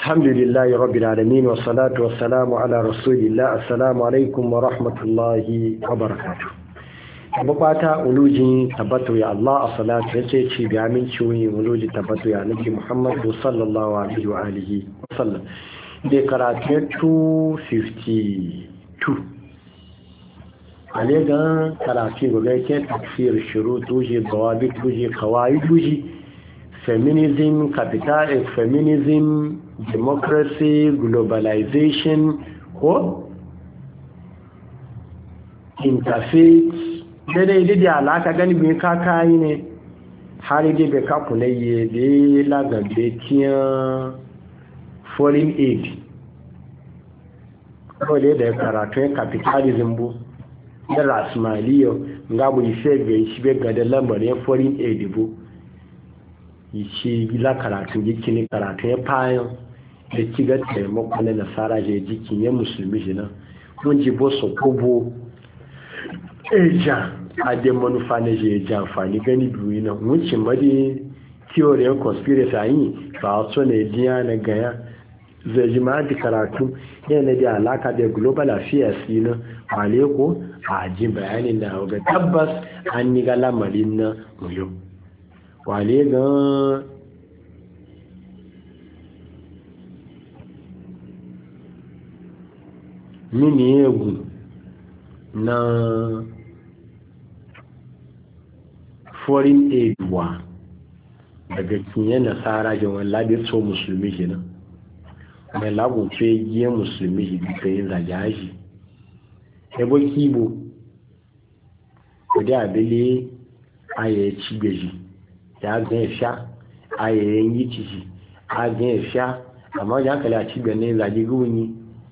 Alhamdulillahi rabbil alamin wa salatu wa salamu ala rasulillah. Assalamu alaikum wa rahmatullahi wa barakatuh. Bukata uluji tabbatu ya Allah a salatu yace ci bi aminci wani uluji tabbatu ya nabi Muhammad sallallahu alaihi wa alihi wa sallam. Da karatu 252 alega karatu gobe ke tafsir shurut uji dawabit uji qawaid uji feminism, feminism, democracy, globalization, or interfaith. Dede da alaka gani bin kakayi ne har dai be ka kunaye da lagabe tiyan foreign aid. Ko da karatu capitalism bu da rasmaliyo ngabu ife ga shi be ga da lamarin foreign aid bu. Yici gila karatu jikin karatu ya fayan da kiga taimako na nasara je jikin ya musulmi shi nan mun ji boso kobo eja a da manufa na je ja amfani gani biyu nan mun ci madi theory of conspiracy yi ba so ne diya na gaya zai ji ma da karatu yana da alaka da global affairs na wale ko a ji bayanin da ga tabbas an ni ga lamarin na muyo wale gan mini egwu na foreign aid wa daga kinye nasara jin wani labin so musulmi kenan mai lagun ce yi musulmi duka yin zajaji ebo kibo kudi abili aya ci beji ya gan sha ayayen yi ciki a gan sha amma ya kala ci bane zaji guni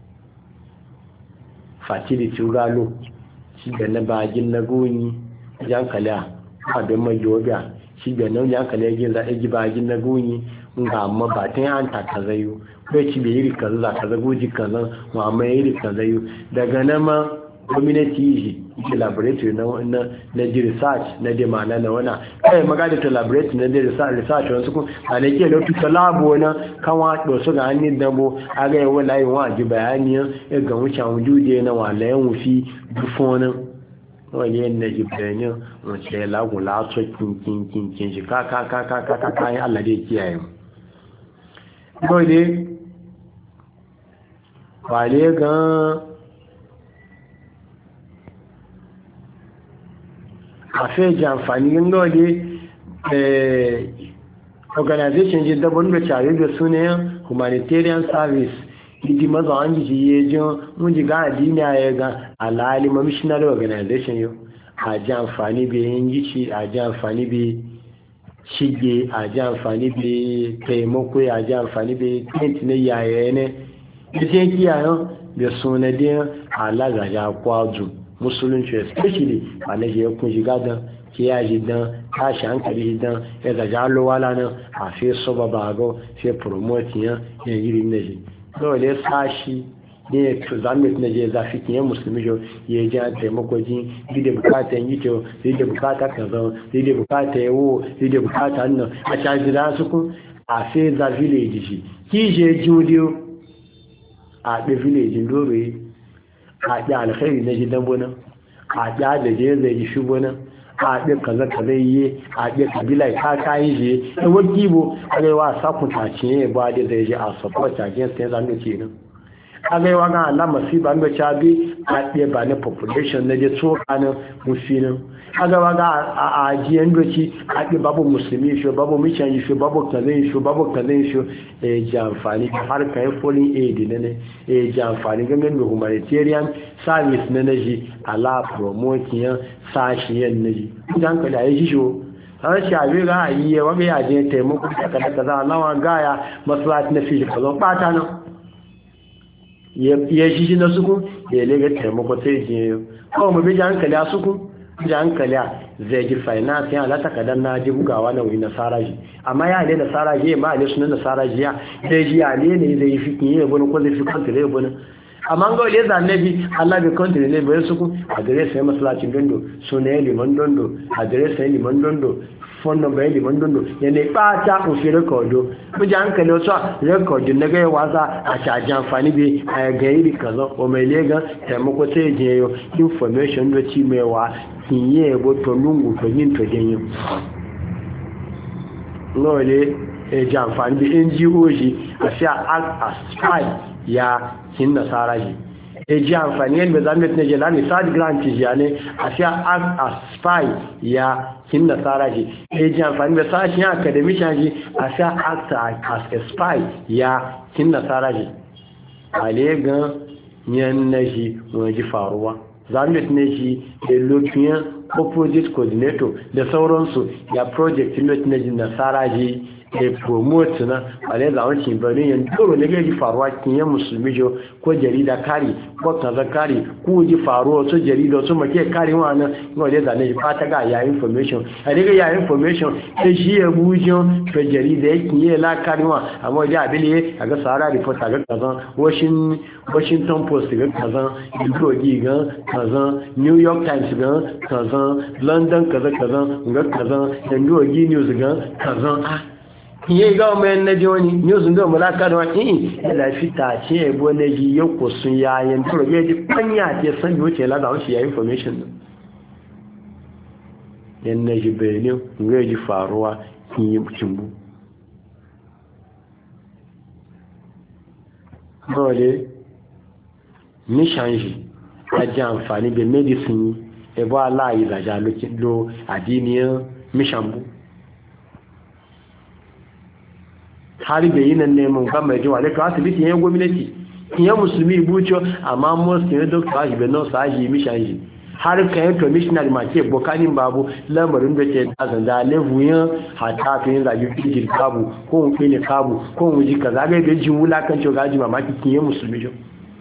fertility galo ci bane bagin na guni ya kala abin mai yoga ci bane ya kala yin za a ji bagin na guni nga amma ba ta an ta kazayo ko ci be yiri kaza kaza goji kaza mu amma yiri kazayo daga nan ma gwamnati yi ke laboratory na di research na di mana na wana kai magana ta laboratory na di research wasu kun a da ke lautu ta labo na kanwa dosu ga hannun dambo a ga yawon layin wa ji bayaniya ya ga wucin wujude na walayen wufi bufonin wani yin na ibrahim wace ya lagun laso kinkin shi kayan allah da ya kiyaye mu dole wale gan àfẹ́ jẹ àǹfààní lọ́ọ̀dẹ́ organization jẹ dabon da tare da sunayen humanitarian service idi maza an ji ye jin mun ji ga adini ya ga alali missionary organization yo a ji amfani be yin gici a ji amfani be shige a ji amfani be taimako a ji amfani be tent ne yaye ne ita kiyayen da sunadin alaga ya kwazo musulunci especially a na je kun shiga dan kiyaji dan tashi hankali dan ya zaja alowala nan a fi soba bago fi promote yan yiri na ji dole sashi ne to zamet na je zafi kiyan musulmi jo ya ji taimako jin da bukata yi to da bukata kaza da bukata yawo da bukata nan a caji da su kun a fi za village ji ki je judio a the village ndore a ɗi alkhairi na gidan bonan a ɗi da je zai yi shi bonan a ɗi kaza kaza yi a ɗi kabila ta kayi je da wani bo a gaiwa sakun tace ba da zai je a support against yanzu an ce nan a gaiwa ga Allah masiba an ga bi a ɗi ba na population na je tsoka na musulmin a gaiwa ga a ajiyan doki a ɗi babu musulmi shi babu mishan shi babu kazai shi babu kazai shi ji amfani har kayan foreign aid ne ji amfani gangan da humanitarian service na naji ala promoting yan sashiyan naji idan ka da ya ji shi har shabe ga a yi yawa ga yaje taimako da kaza lawa gaya masalat na fili kazan bata nan ya shi na suku ya lega taimako sai je kawai mu bi hankali a suku da hankali zai ji finance ya lata kadan na ji bugawa na wani nasara ji amma ya ne nasara ji ma ne sunan nasara ji ya zai ji ya ne zai yi fikin yi bane ko zai fi kanta zai bane amma ga wale zannabi Allah bai country ne bai su ku address sai masallacin dondo sunan liman dondo address sai liman dondo phone number liman dondo yana bata ku fi recordo mu ji hankali wasu record na ga wasa a caji amfani bi a ga iri kaza o mai lega taimako sai je yo information do ci mewa kinye bo to lungu to yin to denyo lole e ji amfani bi NGO ji a sai act as spy ya kin nasara ji e ji amfani yadda zamet ne je lani sad grant ji ne a sai act as spy ya kin nasara ji e ji amfani da sashin academician ji a sai act as a spy ya kin nasara ji ale ga yan na ji wani faruwa zamet ne ji da lokiyan opposite coordinator da sauransu ya project ne ji nasara ji da promote na wale zawancin birnin yan doro ne gaji faruwa kinye musulmi jo ko jarida kari ko kaza kari ko ji faruwa su jarida su make kari wannan wale zane ba ta ga ya information a daga ya information sai shi ya bujo to jarida ya kinye la kari wa amma da abili ga Sahara report ga kaza Washington Post ga kaza Indogi ga kaza New York Times ga kaza London kaza ga kaza Indogi News ga kaza iye ga ọmọ ẹnẹ jẹ́ wọ́n ni ní oṣù ndọ́ mọ́láká ní wọ́n ní ẹ̀lá fíta àti ẹ̀bọ́ ẹnẹ́jì yóò kò sún ya ayẹ tó rọ̀ gẹ́gẹ́ pányà àti ẹ̀sán yóò tẹ̀ ládà ó sì ya information ẹnẹ́jì bẹ̀rẹ̀ ní ngẹ́jì faruwa kíyẹ cimbu náà lè ní ṣàǹjì ajá àǹfààní bẹ medicine ẹbọ́ aláàyè ìlàjà ló àdínìyàn míṣàmbú har bai yi nan neman kan mai jiwa da ka asibiti yan gwamnati yan musulmi bucho amma most ne doctor aji be no sa aji mishanji har kan commissioner ma ke bokanin babu lamarin da ke tsasan da levuyan hata to yin zagi kijir kabu ko un kene kabu ko un ji kaza ga da jin wulakan ce gaji mamaki kin yan musulmi jo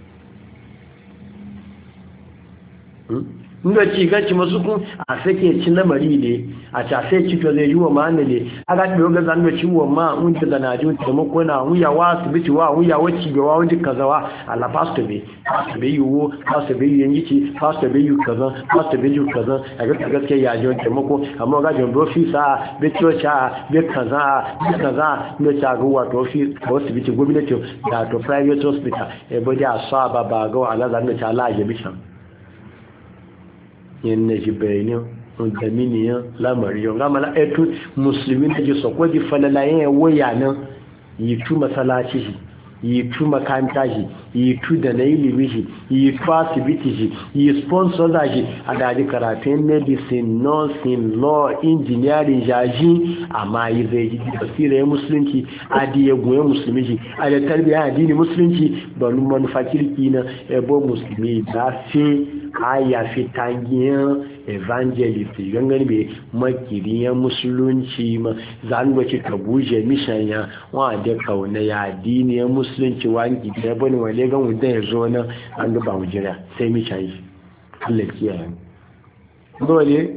inda ci gaci masu kun a sake ci lamari ne a tafe ci to zai yi wa ma'ana ne a ga ɗaya ga zanen ci wa ma wunta da naji wunta da makona wuya wa su biti wa wuya wacce ga wa wunta kaza wa ala pastor bai yiwu pastor bai yi ci pastor bai yi kaza pastor bai yi kaza a ga gaske ya ji wunta mako amma ga jan ofisa bai coca bai kaza ne ta ga wato wasu biti gwamnati da to private hospital ya bada a sa ba ga ala zanen ta ala ya bishan yin na ji bayanin dominion lamariyon gamala etu musulmi na ji sokwa ji falalayen ya waya nan yi tu masalaci shi yi tu makanta shi yi tu da na ilimi shi yi tu asibiti shi yi sponsor da shi a daji karatun medicine nursing law engineering jaji amma yi zai ji basira ya musulunci a di ya goye musulmi shi a da tarbiyyar addini musulunci ba manufa kirki na ebo musulmi da fi aya fi tangiyan evangelist gangan be makiriyan musulunci ma zan gwaci ka buje mishanya wa da kauna ya diniyan musulunci wangi da bane wale gan wudan ya zo na an duba wujira sai mishayi Allah kiyaye dole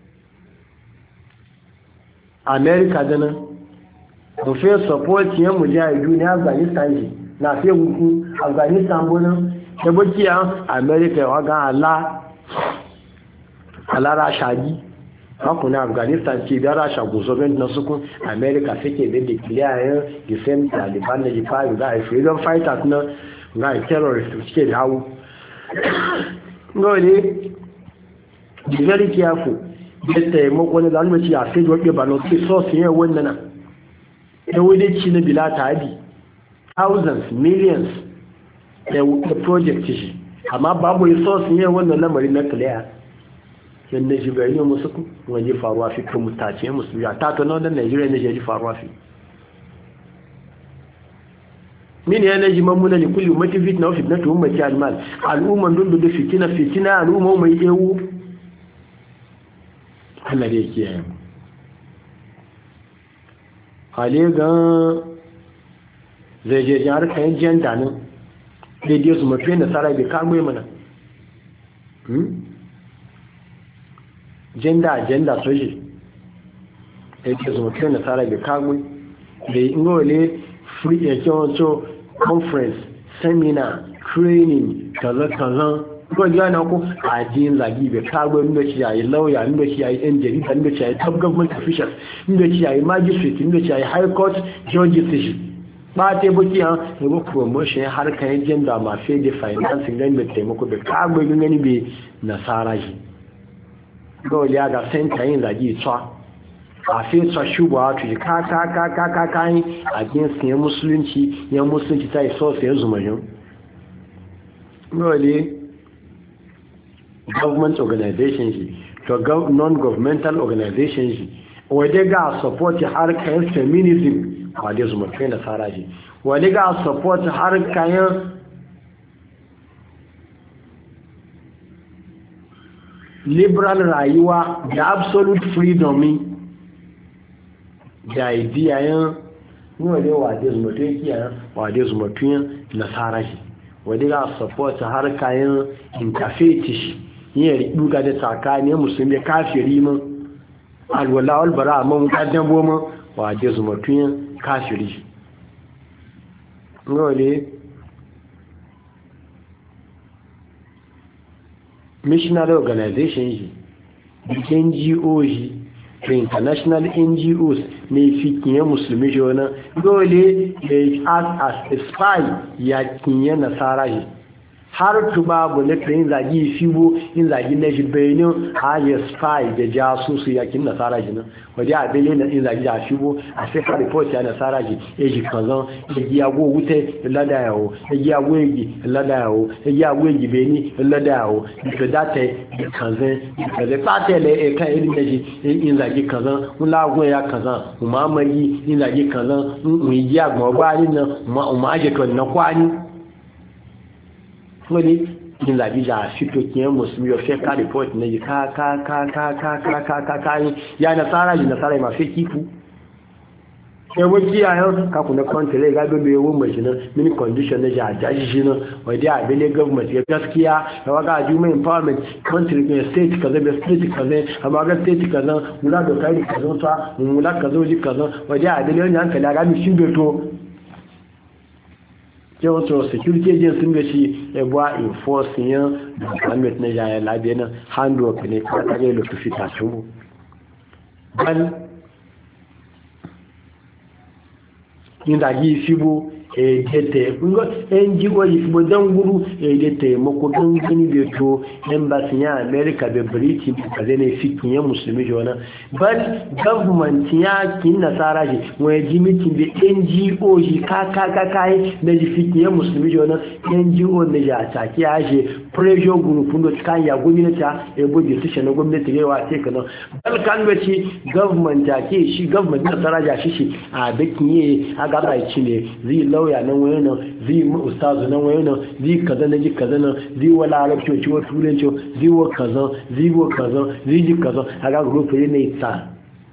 America dana mu fe support yan mujahidu ne Afghanistan ji na fe wuku Afghanistan bonan da bakiya America wa ga ala rasha ji hakuna Afghanistan ce da rasha gusoben na sukun America suke da declare defend Taliban da jifayu da freedom fighters na ga terrorist suke da hawo ngole be very careful da taimako ne da almaci a sai doke ba no so su yi wannan na da wani ci na bilata abi thousands millions da project shi amma babu resource ne wannan lamarin na clear yanda shi bai yi musu waje faruwa fi kan mutace musu ya ta to nan Najeriya ne je faruwa fi min yana ji mamuna ne kullu mati fitna wa fitnatu ummati almal al'umman dun da fitina al'umma mai ewu Allah da yake yi hale ga zai je jar kan janda nan daidai su mafi da sarai bai kagbe mana agenda soji daidai su mafi da sarai bai kagbe da ingole free exchange conference seminar training kaza ko yana ko ajin zagi be kago inda ci yayi lawyer inda ci yayi yan jarida inda ci yayi top government officials inda ci yayi magistrate inda ci yayi high court judges shi ba te buki an ne go promotion har kan gender ma fe de financing dan be taimako be kago gani be nasara shi go ya ga center yin zagi tsa a fi tsa shuba to ka kai against yan musulunci ta iso sai zumajin really government organizations to non-governmental organizations wadda ga support harkar feminism wadda su mafi nasara ji wadda ga support harkar liberal rayuwa da absolute freedom da idea yan wadda su mafi nasara ji wadda ga support harkar interfaith yin duka da tsakanin musulmi kafiri mun alwala albara mun kaddan goma wa da zumatun kafiri ngole missionary organizations NGOs to international NGOs ne fikiye musulmi jona dole as a spy ya kinye nasara ji har tubabu na kayin zagi fibo in zagi na shi benin hajji spy da jasusu yakin nasara ji nan wadda a bele na in zagi da fibo a sefa report ya nasara ji ya ji kazan ya gi yago wute lada yawo ya gi yago egi lada yawo ya gi yago egi beni lada yawo da data da kazan fata le kan irin da shi in zagi kazan ulagun ya kazan umamari in zagi kazan mu yi agbọn gbani nan umaje to na kwani wani yin zabi da fito kiyan musulmi ya fi ka report na yi ka ya nasara ji nasara ma fi kifu sai waki yayin ka kuna kwantare ga bebe yawon mai shi nan mini condition na jajaji shi nan wadda a bele government ya gaskiya da waka a juma empowerment country ne state kaza da state kaza amma ga state kaza mula da kai kaza ta mula kaza ji kaza wadda a bele wani hankali a gami shi beto yawancin security agents sun gashi ya buwa enforcing yan department na jaya labiya nan handwork ne kuma ta gai lokaci tashin mu ban yin zagi fibo gete NGO ifbo don guru gete mako don gani beto embassy ya America da Britain ka zane fikin ya musulmi jona ban government ya kin nasara ji wai ji meeting da NGO ji kai da ji fikin ya musulmi jona NGO ne ja ta ki aje pressure group ndo kan ya gwamnati e bo decision na gwamnati ga wa ce kana bal kan bace government ta ke shi government nasara ja shi a dakin ye aga bai ci ne zai lauya nan wayo nan zai ustazu nan wayo nan zai kaza na ji kaza nan zai wala arabci wa turanci zai wa kaza zai ji kaza aga group ne ta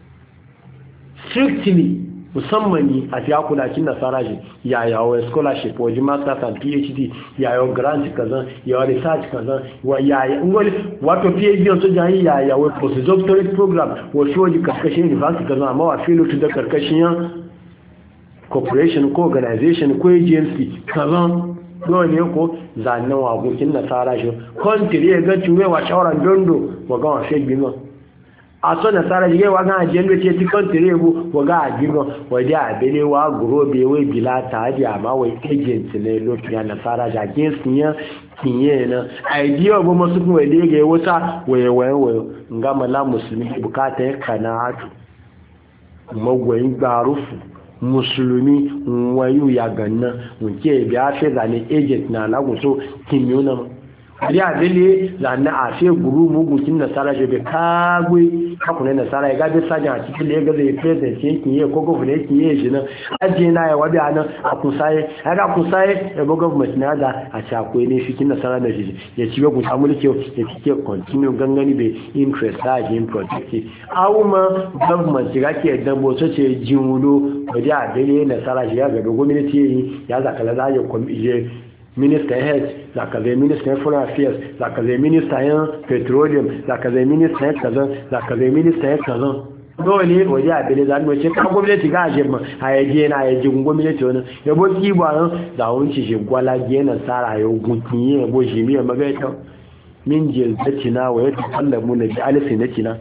strictly musamman a fiya kulakin nasara shi ya yawo scholarship wajen masters and phd ya yawo grant kaza ya yawo research kaza wato phd wato jani ya yawo postdoctorate program wasu wajen karkashin university kaza amma wa filo tun da karkashin corporation ko organization ko agency kaza dole ne ko zanen wagokin nasara shi country ya ga tuwewa shawaran dondo wa ga wa fake bima a so nasara jige wa ga jendo ce ti country bu wa ga gigo wa da bele wa grobe we bilata di amma wai agent ne lokiya nasara ja against nya kinye na idea bo masu kuma da ga wata waye ngama la musulmi bukata ya kanatu magwayin garufu musulmi wayu ya ganna munke biya fe zane agent na lagunso kimiyona ari abele zanna a fe guru mugukin nasara je be kagwe hakuna nasara ga be sajan a cikin lega zai present yake yi ko government yake yi shi nan aje na ya wabi anan a kusaye aga kusaye e bo government na da a chakwe ne fikin nasara da shi ya ci ga gusa mulki ya cike continue gangani be interest a in protect awuma government ga ke dan bo so ce jinwudo waje abele nasara shi ya ga gwamnati yi ya zakala da ya je Minister Health, zaka zai Minister Foreign Affairs, zaka zai Minister Petroleum, zaka zai Minister kaza, zaka zai Minister kaza. dole waje a bele zan wace kan gwamnati ga je ma hayaje na yaje gwamnati wani ya bo ki ba nan da wunci shi gwala ge na sara yo gunkiye bo jimi ya magaita min jildatina wa yatakallamuna bi alsinatina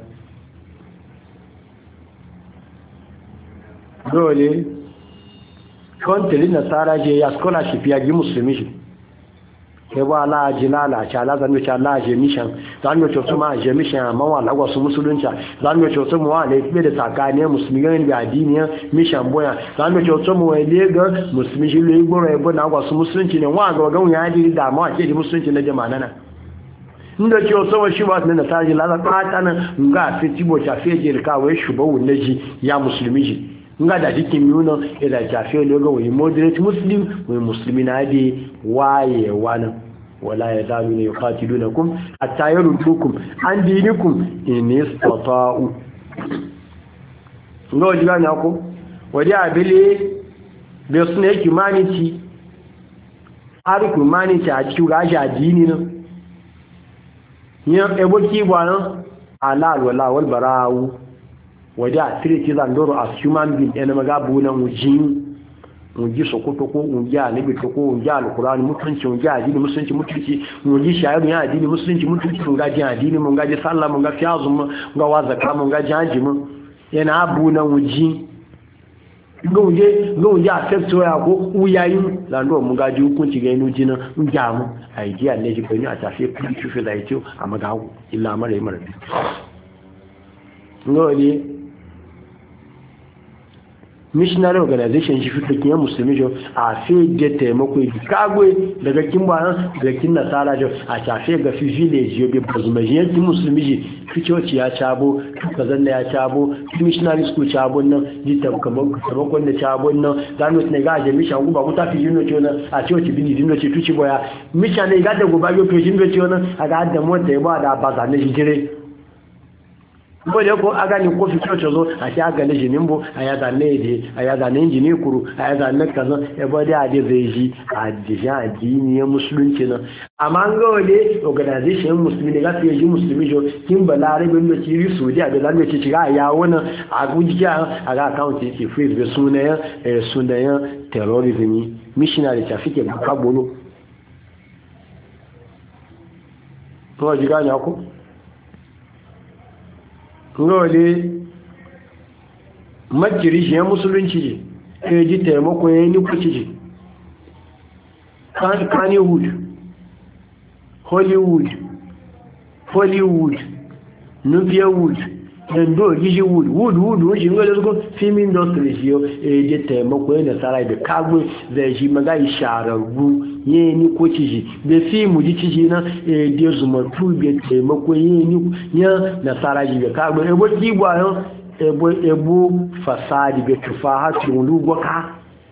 dole kontali na sara je ya scholarship ya gi musulmi shi ke ba la jilala cha la zan cha la je mission zan yo to ma je mission ma wa la wasu musulunci zan yo to mu wa ne be da tsakani musulmi ga ni addini mission boya zan yo to mu wa le ga musulmi shi le gboro e bo na wasu musulunci ne wa ga ga ya di da ma ke di musulunci na jama'a nana inda ke so shi ba ne ta ji la ta kana nga fi tibo cha fi je ka wai shubawu naji ya musulmi ji nga da jikin nuna ila jafe logo wani moderate muslim wani musulmi na di waye wani wala ya zalu ne yuqatilunakum hatta yaruddukum an dinikum in istata'u ngo diga na ko wadi abele be sunne humanity har humanity a cikin gashi addini nan ya ebo ki bwana alal wala wal bara'u wadda a tiriti zandoro as human being yana magabu na wuji sokoto ko wuji alibi ko wuji alkurani mutunci wuji adini musulunci mutunci wuji shayaru ya adini musulunci mutunci mun gaji adini mun gaji sallah mun gaji azum mun ga wazaka mun gaji haji mun yana abu na wuji ga a sector ya ko uyayin zandoro mun gaji hukunci ga inu jina mun jamu idea ne ji kwani a tafi fi da ito a magawu illa mara mara ngoli missionary organization shi fitakin ya musulmi jo a fe da taimako yi kagwe daga kin bayan daga kin nasara jo a tafe ga fi village yo be bazumaji yankin musulmi ji ficoci ya cabo kazan da ya cabo missionary school cabo nan ji tabakon da cabo nan zanu ne ga je mission guba ku ta fi jino ce nan a coci bini jino ce tuci boya mission ne ga da guba yo to jino ce nan a ga da mota ya ba da baza ne jire bole ko aga ni ko fi chocho zo a ti aga ne jinin bo aya da ne de aya da ne jini kuru aya da ne kaza e bode a de zeji a dija addini ya musulunci na amma ga wale organization musulmi ga fi ji musulmi jo kin balare bin da ci ri sudi a da zan ce ci ga ya wona a gujiya a ga account ci freeze be sunayen terrorism missionary traffic ka bolo to ji ga nya ko ngole majiri shi ya musulunci ji ya ji taimako ya yi nukuci ji Kannywood, Hollywood, Nubiawood, Endo Gijiwood, Wood, shi ngole zuko film industry shi yau ya ji taimako ya nasara da kagwe zai shi maga ishararru ye ni ko ciji be fi mu ji ciji na de zuma tu be taimako ye ni ya nasara ji be ka gbe ebo ki gwa yo ebo fasadi be tufahatu lugwaka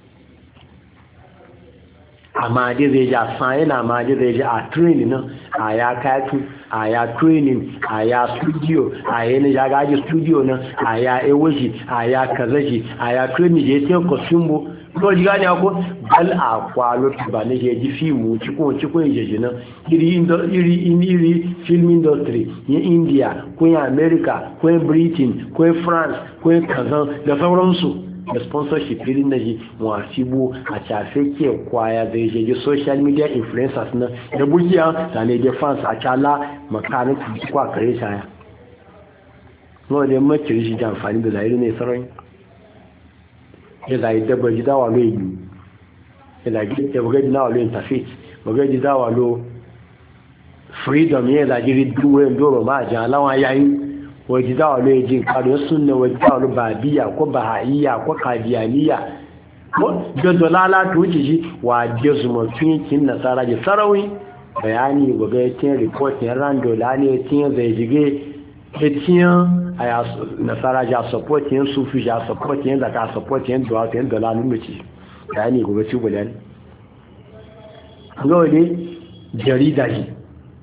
amma dai zai ja sai na ma dai zai ja a training na aya katu aya training aya studio aya ne ja gaji studio na aya ewoji aya kazaji aya training je te ko sumbo ko jiga ne ko bal a kwalo ba ne je ji fimu ci ko je na iri film industry in India ko in America ko in Britain ko in France ko in kazan da sauransu da sponsorship irin na ji wasibu a cafe ke kwaya zai je social media influencers na da bukiya da ne da fans a cala makarin kwa kare shaya no da makiri shi da amfani da zahiri ne sarai ya zai dabba ji dawa lo yi ya zai ya buga ji dawa lo interfaith buga ji dawa lo freedom ya zai jiri duwe ndoro ma jan lawan yayin wajidawa lo yajin kado sunna wajidawa lo babiya ko bahaiya ko kadiyaniya ko dodo lala to wuce shi wa jezuma tun nasara ji sarawi bayani goga yakin report ne rando la ne tin zai jige etiyan aya nasara ja support yin sufi ja support yin zaka support yin duwa yin dola nuci bayani goga ci bulan ngode jarida ji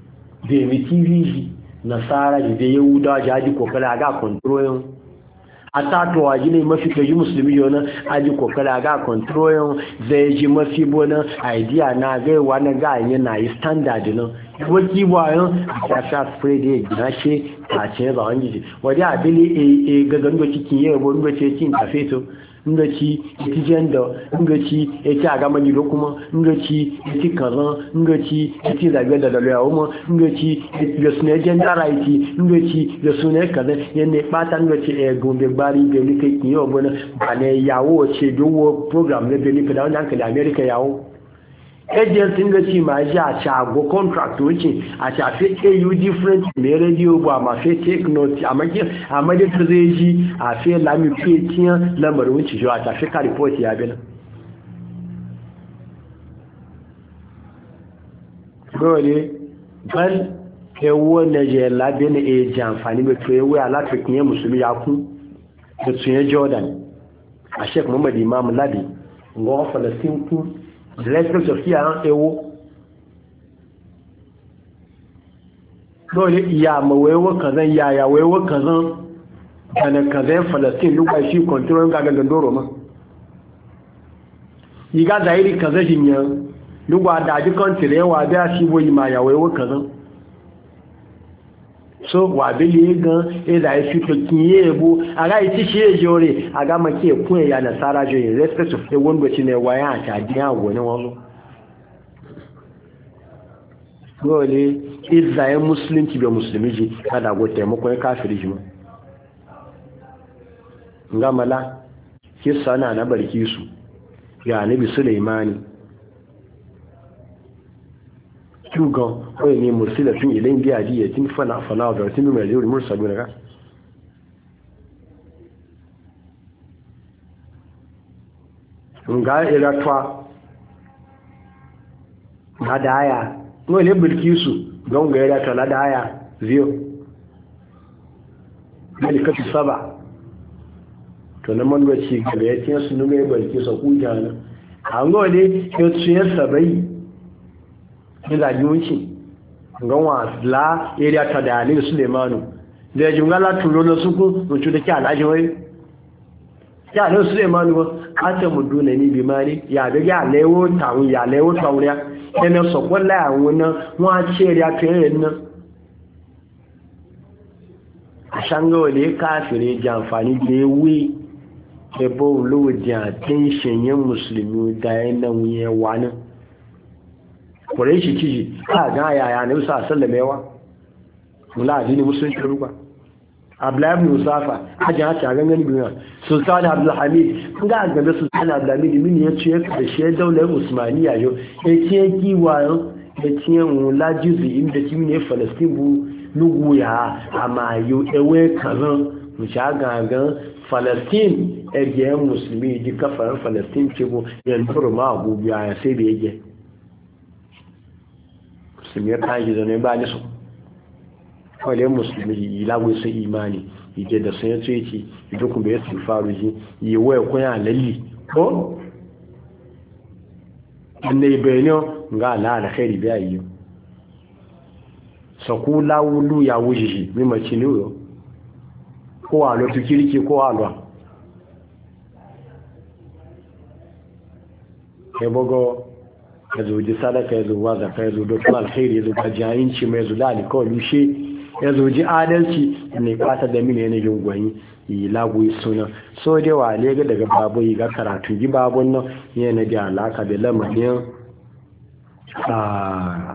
da TV nasara da yahudawa jaji kokari a ga kontrolin a tatowa gini mafi kaji musulmi yana aji kokara ga control zai ji mafi bona idea na gaiwa na ga yana yi standard nan waki bayan a ta spray da gina shi a ce za wani ji wadda abili ga gando cikin yi yabo ndo ce cin tafeto ndo ci iti jendo ndo ci iti agama gido kuma ndo ci iti kazan ndo ci iti zabe da dalaya kuma ndo ci da sune gender right ndo ci da sune kazan yanne bata ndo ci gombe bari be ni kai kiyo bona ba ne yawo ce dowo program ne be ni ka da wannan ka da America yawo agency nga ci ma ja cha go contract wuce a cha fe you different me radio ba ma fe take note amma da ta zai ji a fe la mi fe tiyan lamar wuce jo a ta fe ka report ya bena dole ban ewo na je la bena e jan fani be to ewo ala to kiyen musulmi ya ku da tun Jordan a Sheikh Muhammad Imam Ladi ngo Palestine ku respect of kiyaran ewo dole iya mawewa kazan yaya wewa kazan kana kazan Palestine luka shi control ga gandoro ma yiga zairi kazan jinya luka da ji country yawa da shi boyi ma ya wewa kazan so wa bele gan da shi to kiye bo aga iti shi jore aga make kun ya na sara jo in respect of the one which ne waya ta dia go ne won dole izai muslim ki be muslimi ji kada go taimako kafiri ji ma ngamala kissa na barki su ya nabi Sulaimani tugan wai ne mursilatun idan biya ji ya tin fana da tin mai yuri mursalu daga nga ilatwa hadaya no le bilkisu don ga ilatwa hadaya ziyo malikatu saba to na man wace ga ya tin su nume bilkisu ku jana an go ne yo tsuye sabai ila yunci ganwa la area ta da ni Sulemanu da jungala turo na suku mutu da ke alaji wai ya ne Sulemanu ba ata muduna ni bi mari ya da ya lewo tawun ya lewo tawun ya ene so kwalla awun na wa ce ya tere na ashanga wale kafire ji amfani da ewe ebo lo di attention yin muslimi da yana wuye wani kore shi ciji ka ga yaya ne musa sallamewa mula addini musulunci ruwa Abdullahi ibn Usafa hajin hata a gangan duniya Sultan Abdul Hamid ga gaba Sultan Abdul Hamid min ya ce da shi daular Usmaniya yo ya ce kiwayo ya ce mula jizi inda kimi ne Palestine bu lugu ya amma yo ewe kazan mu sha gangan Palestine ege musulmi ji kafar Palestine ce bu yanzu ma abubuwa ya sai da yake musulmi ta yi zane ba ni su kwale musulmi ilagwai su imani ije da sun yato yake idukun bai su faru ji yi waya kunya lalli ko inda yi bayanin ga ala da khairi biya yi saku lawulu ya wuce shi mimaci ne yau ko a lotu kirki ko a lwa ya bugo ya zo ji sadaka ya zo wazaka ya zo dokun alkhairi ya zo gajiyayinci mai zo lali kawai lushe ya zo ji adalci ne kwata da mini yanayin gwani yi lagos suna so dai wa lega daga babu yi ga karatu ji babun nan yana da alaka da lamarin a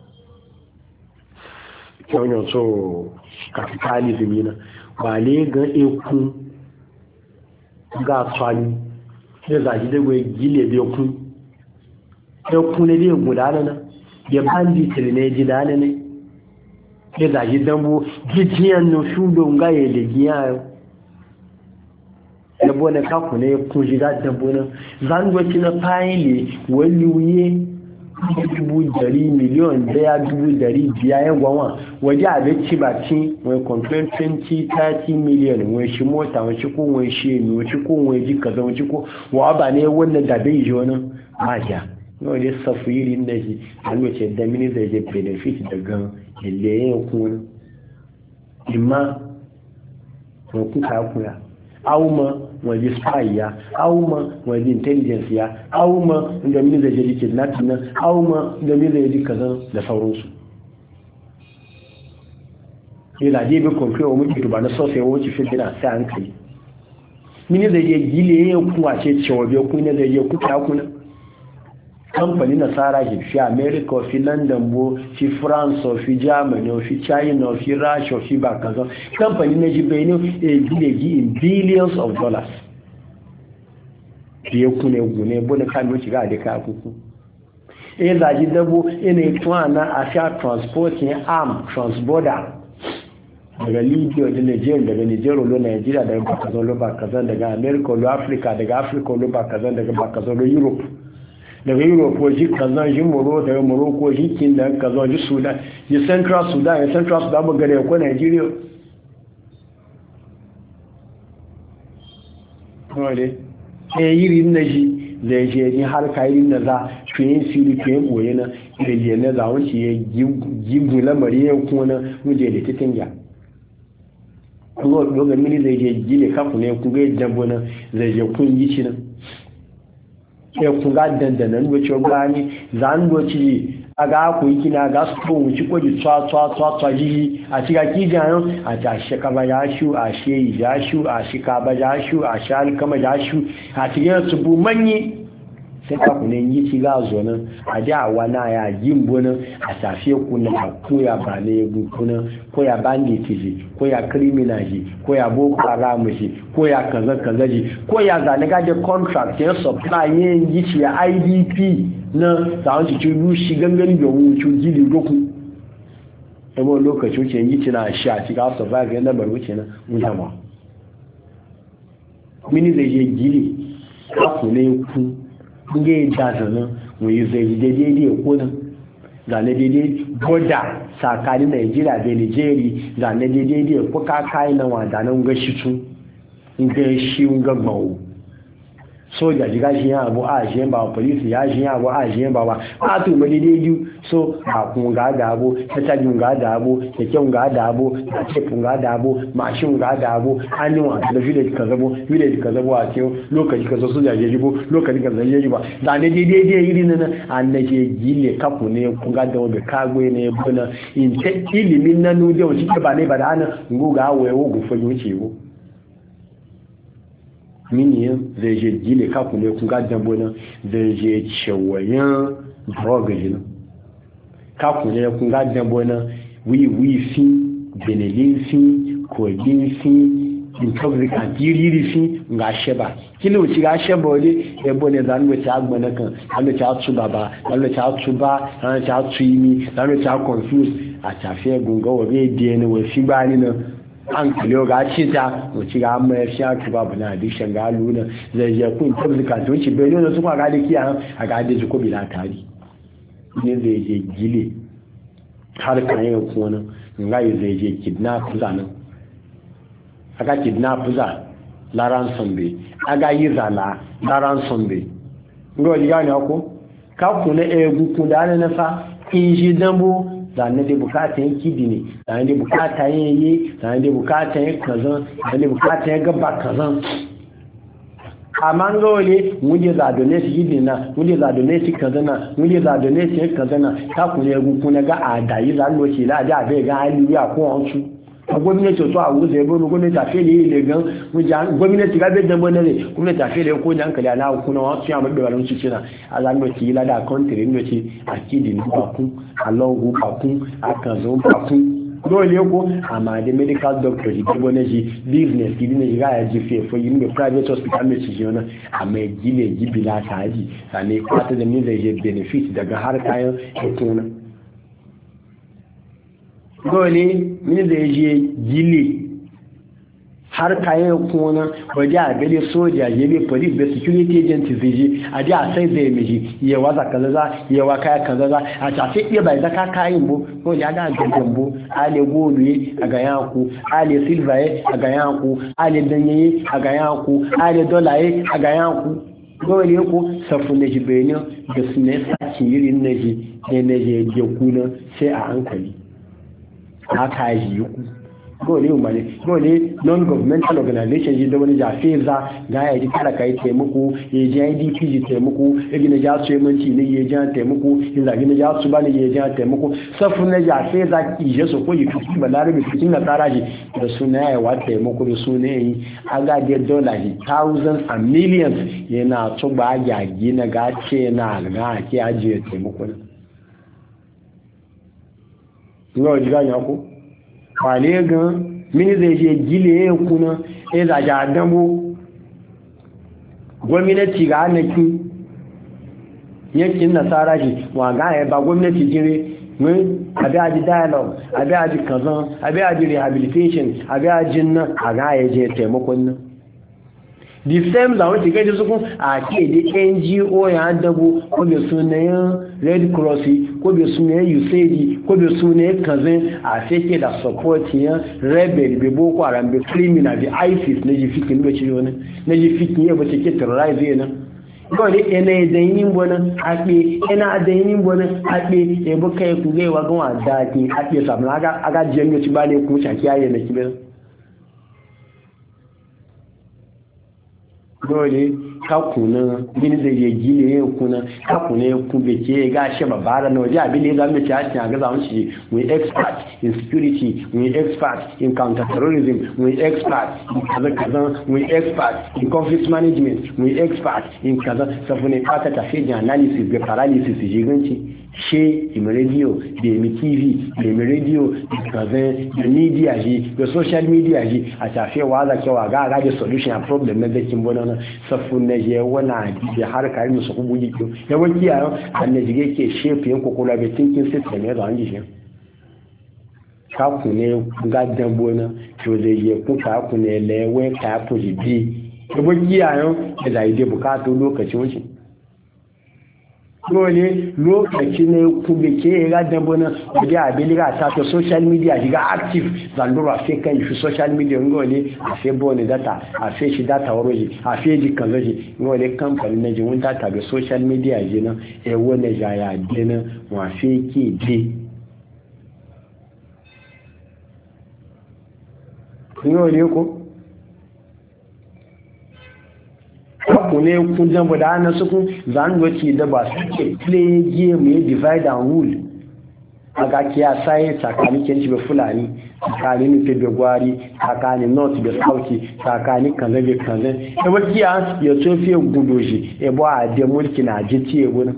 kyaunin so capitalism yana ba lega ekun ga tsani ya zaji da gwai gile da ekun ne da gudana na ya bandit ne ji dana ne ya zaji dambo gijiyan no shudo nga ya da giya ya bone kaku ne kun ji da dambo na zangwaci na fayili wani wuye 100 miliyon daya 500 ya gwanwa waje abinci ba ci wani complain 20-30 miliyon wani shi mota wani shi ko wani shi ne wani shi ko wani ji kaza wani shi ko wa ba ne wannan da bai ji wani aja yau ne safirin da shi alwace da mini zai je benefit daga ile yin kuna imma kuka kuya auma waje spy ya auma waje intelligence ya auma inda mini zai je kidnapping nan auma inda mini zai je kazan da sauransu ila dai bi komfiyo wa muke tuba na sosai wuce fi gina sai an kai mini zai je gile ya kuwa ce cewa bai kuna zai je kuka kuna kamfani nasara ke fi america fi london bo fi france fi germany fi china fi russia fi bakaza kamfani na jibe ne gile gi in billions of dollars fiye kuna gune bo na kan wuce ga da ka kuku zaji dabo ina tuwa na asia transporting arm transborder daga libya da nigeria daga nigeria lo nigeria daga bakazan lo bakazan daga america lo africa daga africa lo bakazan daga bakazan lo europe daga europe ko ji kazan ji moro daga morocco ji kin da kazan ji sudan ji central sudan ba gare ko nigeria wale yiri na ji da je ni har kai na za tuyin siri tuyin boye na ile ne za wuce ya gigu lamari ya kuma muje da titinga ko doga mini zai je gile kafu ne ku ga jambo na zai je kun yi shi nan sai ku ga dandana ne wace gani zan goci aga ku yi kina ga su ko wuci ko ji twa ji a ciga kijan a ta sheka ba ya shu a she ya shu a shika ba ya shu a shal kama ya shu a ciga su bu manyi sai ka ku ne yi ci ga zo nan a da wana ya gimbo nan a tafiye ku na ko ya ba ne kuna ko ya bandit ji ko ya criminal ji ko ya boko haram ji ko ya kaza ji ko ya zane ga da contract ya supply yin yi ci ya IDP na zawon cikin shi gangan da wucu gili doku yabo lokaci wuce yi ci na shi a cikin survive yana bar wuce na mutama mini zai je gili kafu ne ku nga yi dazana wani zai daidai ko nan zane daidai boda tsakanin nigeria da nigeria zane daidai ko kakai na wada nan ga shi tun nga shi nga gbawo soja jiga shi ya abu a shi ba police ya shi ya abu a shi ba ba a to ma daidai so ba kun ga da abu ta ga da abu keke ga da abu ta ce kun ga da abu mashin ga da abu an yi wa da village ka zabo a cikin lokaci ka zo soja je jibo lokaci ka zai jibo da ne daidai irin nan an ne je gile kafu ne kun ga da wanda kagwe ne buna in ta ilimin nan nu da wuce ba ne ba da ana nguga wayo gufa yuce go miniyan zai je gile kaku ne kun gajen bonan zai je cewayen drug jina kaku ne kun gajen bonan wiwi fi benelin fi kogin fi intoxicant yiri fi nga sheba kilo wuce ga sheba wale ebo ne zanu wace agbana kan zanu ta tu baba zanu ta tu ba zanu ta tu imi zanu ta confuse a tafiya gunga wa bai biye ne wa fi bani nan an kilo ga cita wuce ga amma ya fiya tuba bana addiction ga luna zai je kun intoxicant wuce bai nuna su ga da kiya a ga da ko bila tari ne zai je gile har kan yau kuma ngai zai je kidnap zanan aga kidnap za la ransom aga yi zala la ransom ngo diga ne ko ka ku ne egu ku da ne fa inji dambo da ne da bukatun kidini da ne da bukatun yayi da ne da bukatun kazan da ne bukatun gaba kazan amma ngole muje za donate kidina muje za donate kazana muje za donate kazana ka ku ne egu ku ne ga adayi za lo ci la da be ga aliya ko onsu gwamnati to a wuce ya bano gwamnati a fele yi legan gwamnati ga bai dambo nare gwamnati a fele ko da hankali ala kuna wasu ya maɓe wani su cina a zanen ci yi lada kwantirin da ce a kidi ni bakun a longu bakun a kanzon bakun dole ko amma da medical doctor ji gbogbo na ji business gidi na jiga ya ji fefo yi ne private hospital mai ciki wani a mai gile gibila ta ji sane kwata da ni zai je benefit daga har kayan hekuna dole mini da je gile har kayan kuna waje a gari soja ya bi police da security agent zai je a ji a sai zai miji yawa za kaza za yawa kaya kaza za a tafi iya bai zaka kayan bu ko ya ga gajen bu ale goluye a ga yanku ale silvaye a ga yanku ale danyaye a ga yanku ale dolaye a ga yanku dole ko safu na jibenin da su ne sakin yirin na ji ne na je kuna sai a hankali haka yi ku gole umane gole non governmental organization ji da wani jafeza ga ya ji talaka yi taimako ya ji IDP ji taimako ya gina ja su yamanci ne ya ji taimako ya zagi na ja su ba ne ya ji taimako safin na jafeza ije su ko yi tuki ba larabi cikin na tsara ji da suna ya wa taimako da suna yi agajiyar dola ji thousands and millions yana tuba ya gina gace na ga ake ajiye taimako ne. Yau ji gani ako? Kwale gan mini zai je gile ya kuna ya zaji adamu gwamnati ga annaki yankin nasara shi wa ga ya ba gwamnati jire mun abi aji dialogue abi aji kazan abi aji rehabilitation abi aji nan a ga ya je taimakon nan the same za wuce gaji su kun a ke da NGO ya dabu ko bai sunayen Red Cross ko bai sunayen USAID ko bai sunayen kazan a fake da support ya rebel bai boko haram bai criminal bai ISIS na ji fikin bai ci wani na ji fikin ya bace ke terrorize yana gole ene da yin bonan ape ena da yin bonan ape e buka ya kugai wa gan da ki ape samu aga jami'a ci bale ku shaki yayin na kibe dole kakuna gini da ya gile ya kuna kakuna ya kube ke ga shi babara na waje abin da ya zama ci a ga zaun shi we expert in security we expert in counter-terrorism we expert in kaza we expert in conflict management we expert in kaza safune fata tafi analysis da paralysis jiganci she im radio da mi tv da mi radio da kaza da media ji da social media ji a tafi waza kewa ga da solution a problem na dakin bonana safune je wana da harkar musu kubuji ko yawanci yayin annaji yake shape yan kokula be thinking system ya zan ji shi ka ku ne ga dambo na to da ye ku ka ku ne lewe ka ku ji bi yawanci yayin da ide bukatu lokacin wuce dole lokaci ne ku be ke ga dambo na da abiliga ta to social media diga active zandura fe kan shi social media ngole a fe bone data a fe shi data woroji a fe di kanzoji ngole company na ji won data be social media je na e wona jaya de na wa fe ki de ngole ko ne kun zamba da ana sukun zangoci da ba su ke play game ya divide and rule a ga kiya sai tsakanin kenci da fulani tsakanin nufi da gwari tsakanin north da south tsakanin kaza da kaza ya wakiya ya tofiye gudoji ya ba a da mulki na jiti ya gudun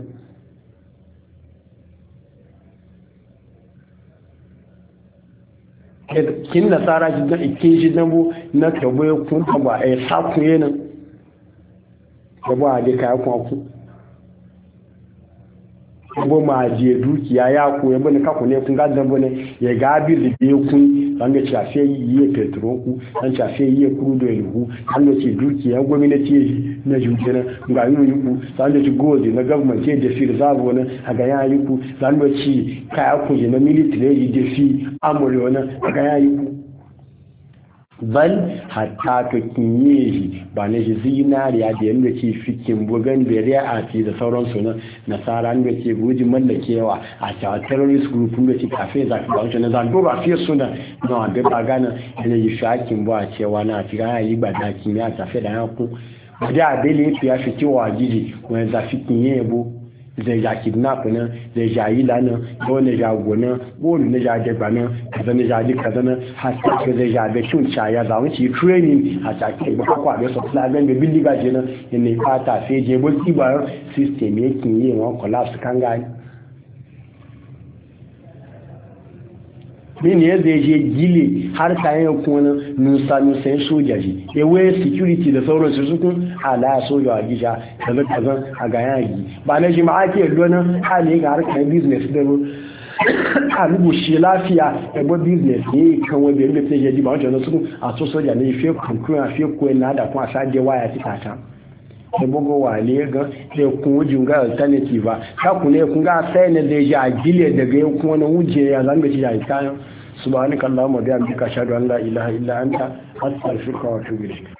kin nasara kin shi dambu na tabo ya kun taba a ya sakun yanin gaba a dai kayan kwaku gaba ma je dukiya ya ku ya bane kaku ne kun gadan bane ya gabi da ya kun an ga chafe yi petro ku an chafe yi crude oil ku an ga ci dukiya gwamnati na jujena ga yi ku an ga ci gold na government ce da fi reserve wani a ga ya yi ku an ga ci kaya ku na military da fi amure wani a ga ya yi ku bal hatta ka kinye shi ba na shi zinariya da yadda ke fikin bugan beriya a fi da sauransu na nasara da ke guji mallakewa a cewa terrorist group da ke kafe zafi ba wancan na zandoro a fiye suna na wanda ba gana yana yi shakin ba a cewa na fi gana yi ba da kimiyya tafe da yanku ba da abele ya fi kewa jiji wani zafi kinye yabo zai ja kidnap nan zai ja yi lana wani ja gona wani na ja daba nan kaza na ja duk kaza nan hatta ka zai ja da cin caya za mu ci training a take ba kwa da supply gan da bindiga je nan ne fata sai je bulki ba system yake yi wa collapse kan gani min ya zai je gile har kayan kuma nusa sojaji ewe security da sauransu su kun ala soja a gija kaza a ga yagi ba na jima ake lona hali ga harkar business da a rubuce lafiya ebo business ne kan wanda yadda ta yi ba wancan su a so soja ne fiye kunkun a fiye kuwa na da kuma sa je waya ti tata da bugu wale ga sai kun wujin ga alternative ka ku ne kun ga sai ne da ya gile daga yau kuma na wuje ya zanga ci da kayan subhanakallahumma bihamdika ashhadu an la ilaha illa anta astaghfiruka wa atubu ilayk